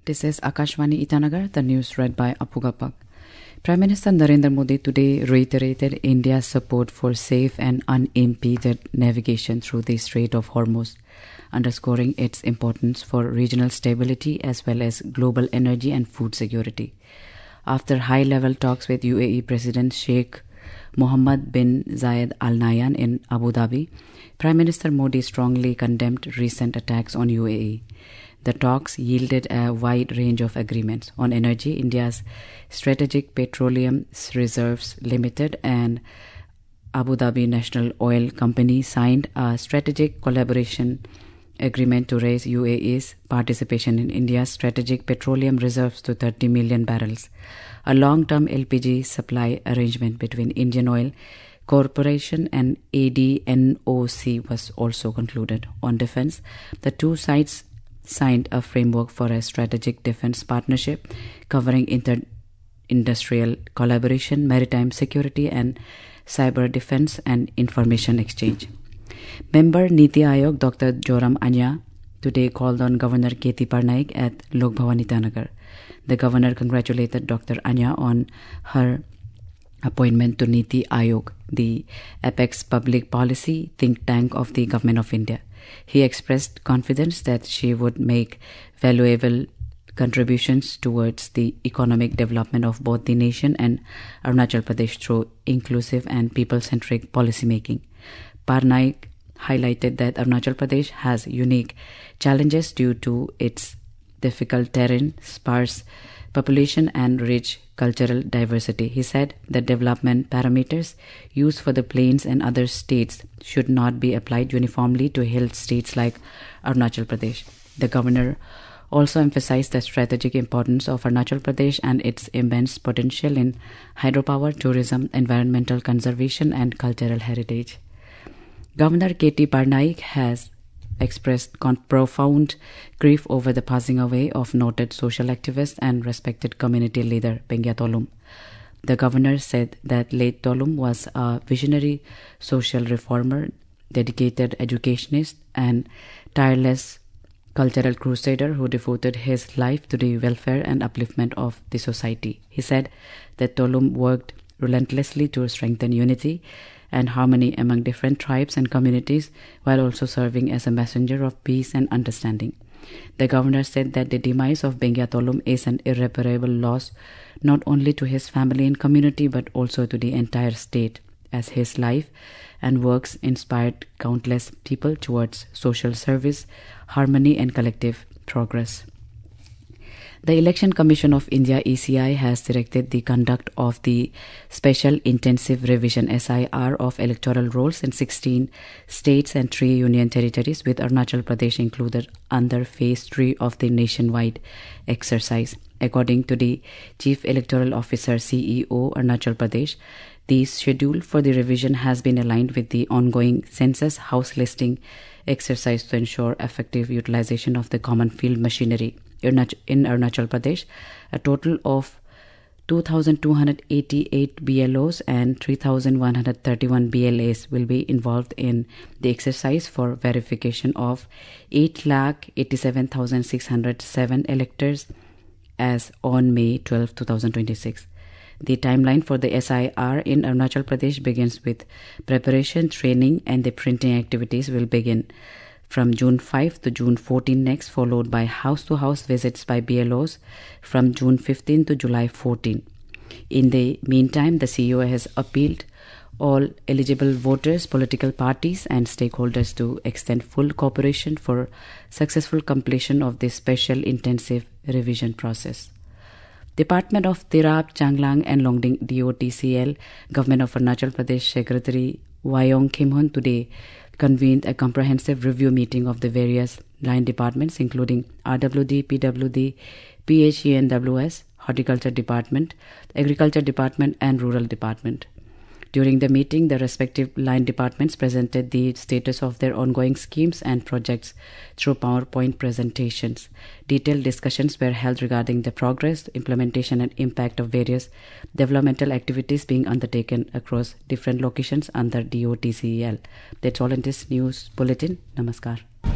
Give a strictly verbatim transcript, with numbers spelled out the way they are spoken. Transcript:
This is Akashvani Itanagar, the news read by Apugapak. Prime Minister Narendra Modi today reiterated India's support for safe and unimpeded navigation through the Strait of Hormuz, underscoring its importance for regional stability as well as global energy and food security. After high-level talks with U A E President Sheikh Mohammed bin Zayed Al Nahyan in Abu Dhabi, Prime Minister Modi strongly condemned recent attacks on U A E. The talks yielded a wide range of agreements on energy. India's Strategic Petroleum Reserves Limited and Abu Dhabi National Oil Company signed a strategic collaboration agreement to raise U A E's participation in India's strategic petroleum reserves to thirty million barrels. A long-term L P G supply arrangement between Indian Oil Corporation and A D N O C was also concluded. On defense, the two sides signed a framework for a strategic defense partnership covering inter-industrial collaboration, maritime security, and cyber defense and information exchange. Member Niti Ayog Doctor Joram Anya today called on Governor K T Parnaik at Lok Bhawan Itanagar. The governor congratulated Doctor Anya on her appointment to Niti Ayog, the apex public policy think tank of the Government of India. He expressed confidence that she would make valuable contributions towards the economic development of both the nation and Arunachal Pradesh through inclusive and people-centric policymaking. Parnaik highlighted that Arunachal Pradesh has unique challenges due to its difficult terrain, sparse population, and rich cultural diversity. He said that development parameters used for the plains and other states should not be applied uniformly to hill states like Arunachal Pradesh. The governor also emphasized the strategic importance of Arunachal Pradesh and its immense potential in hydropower, tourism, environmental conservation, and cultural heritage. Governor K T Parnaik has expressed profound grief over the passing away of noted social activist and respected community leader Pengia Tolum. The governor said that late Tolum was a visionary social reformer, dedicated educationist, and tireless cultural crusader who devoted his life to the welfare and upliftment of the society. He said that Tolum worked relentlessly to strengthen unity and harmony among different tribes and communities, while also serving as a messenger of peace and understanding. The governor said that the demise of Pengia Tolum is an irreparable loss not only to his family and community but also to the entire state, as his life and works inspired countless people towards social service, harmony, and collective progress. The Election Commission of India E C I has directed the conduct of the Special Intensive Revision S I R of electoral rolls in sixteen states and three union territories, with Arunachal Pradesh included under phase three of the nationwide exercise. According to the Chief Electoral Officer C E O Arunachal Pradesh, the schedule for the revision has been aligned with the ongoing census house listing exercise to ensure effective utilization of the common field machinery. In Arunachal Pradesh, a total of two thousand two hundred eighty-eight B L Os and three thousand one hundred thirty-one B L As will be involved in the exercise for verification of eight lakh eighty-seven thousand six hundred seven electors as on May twelfth, twenty twenty-six. The timeline for the S I R in Arunachal Pradesh begins with preparation, training, and the printing activities will begin from June fifth to June fourteenth next, followed by house-to-house visits by B L Os from June fifteenth to July fourteenth. In the meantime, the C E O has appealed all eligible voters, political parties, and stakeholders to extend full cooperation for successful completion of this special intensive revision process. Department of Tirap, Changlang, and Longding D O T C L, Government of Arunachal Pradesh Secretary Wayong Khimhun today convened a comprehensive review meeting of the various line departments, including R W D, P W D, P H E N W S, Horticulture Department, Agriculture Department, and Rural Department. During the meeting, the respective line departments presented the status of their ongoing schemes and projects through PowerPoint presentations. Detailed discussions were held regarding the progress, implementation, and impact of various developmental activities being undertaken across different locations under D O T C E L. That's all in this news bulletin. Namaskar.